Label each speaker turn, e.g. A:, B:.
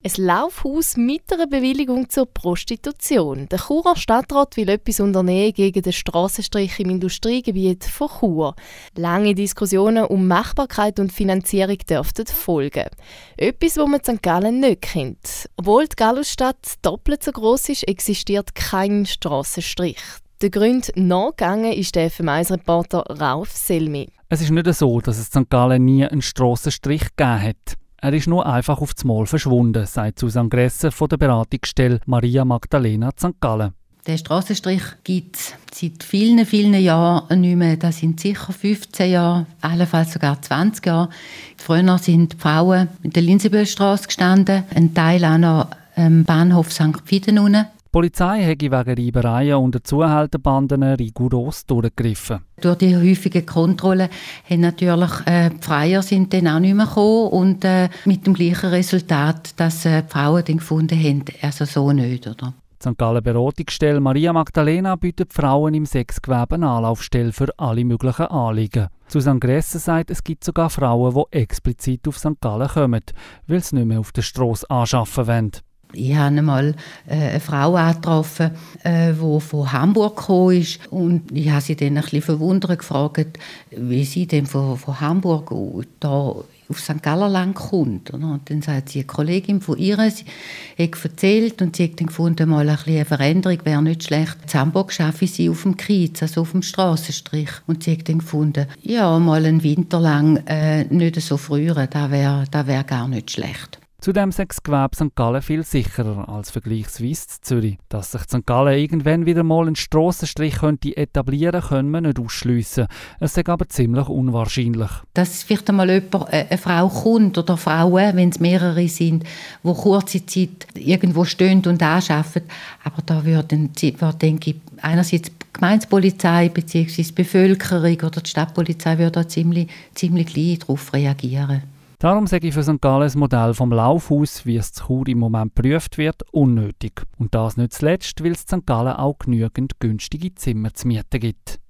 A: Ein Laufhaus mit einer Bewilligung zur Prostitution. Der Churer Stadtrat will etwas unternehmen gegen den Strassenstrich im Industriegebiet von Chur. Lange Diskussionen um Machbarkeit und Finanzierung dürften folgen. Etwas, das man in St. Gallen nicht kennt. Obwohl die Gallusstadt doppelt so gross ist, existiert kein Strassenstrich. Der Grund nachgegangen ist der FM1-Reporter Rauf Selmi.
B: Es ist nicht so, dass es in St. Gallen nie einen Strassenstrich gegeben hat. Er ist nur einfach auf das Mal verschwunden, sagt Susanne Gresse von der Beratungsstelle Maria Magdalena St. Gallen.
C: Der Strassenstrich gibt es seit vielen, vielen Jahren nicht mehr. Das sind sicher 15 Jahre, allenfalls sogar 20 Jahre. Früher sind die Frauen in der Linsebühlstrasse gestanden, ein Teil auch noch am Bahnhof St. Pfiden unten.
B: Die Polizei hat wegen Reibereien unter Zuhälterbanden rigoros durchgegriffen.
C: Durch die häufigen Kontrollen haben natürlich die Freier sind dann auch nicht mehr gekommen und mit dem gleichen Resultat, dass die Frauen dann gefunden haben, also so nicht, oder?
B: Die St. Gallen Beratungsstelle Maria Magdalena bietet Frauen im Sexgewerbe eine Anlaufstelle für alle möglichen Anliegen. Susanne Gresse sagt, es gibt sogar Frauen, die explizit auf St. Gallen kommen, weil sie nicht mehr auf der Strasse anschaffen wollen.
C: Ich habe einmal eine Frau angetroffen, die von Hamburg gekommen ist. Und ich habe sie dann ein bisschen verwundert gefragt, wie sie denn von Hamburg da auf St. Gallen kommt. Und dann sagt sie, eine Kollegin von ihr, sie hat erzählt und sie hat dann gefunden, mal eine Veränderung wäre nicht schlecht. In Hamburg arbeite sie auf dem Kiez, also auf dem Strassenstrich. Und sie hat dann gefunden, ja, mal einen Winter lang nicht so frieren, das wär gar nicht schlecht.
B: Zudem sei das Gewerbe St. Gallen viel sicherer als vergleichsweise zu Zürich. Dass sich St. Gallen irgendwann wieder mal einen Strassenstrich etablieren könnte, können wir nicht ausschliessen. Es ist aber ziemlich unwahrscheinlich.
C: Dass vielleicht einmal eine Frau kommt oder Frauen, wenn es mehrere sind, die kurze Zeit irgendwo stehen und anschaffen. Aber da denke ich, einerseits die Gemeindepolizei bzw. die Bevölkerung oder die Stadtpolizei würde da ziemlich gleich darauf reagieren.
B: Darum sage ich für St. Gallen das Modell vom Laufhaus, wie es zu Chur im Moment geprüft wird, unnötig. Und das nicht zuletzt, weil es in St. Gallen auch genügend günstige Zimmer zu mieten gibt.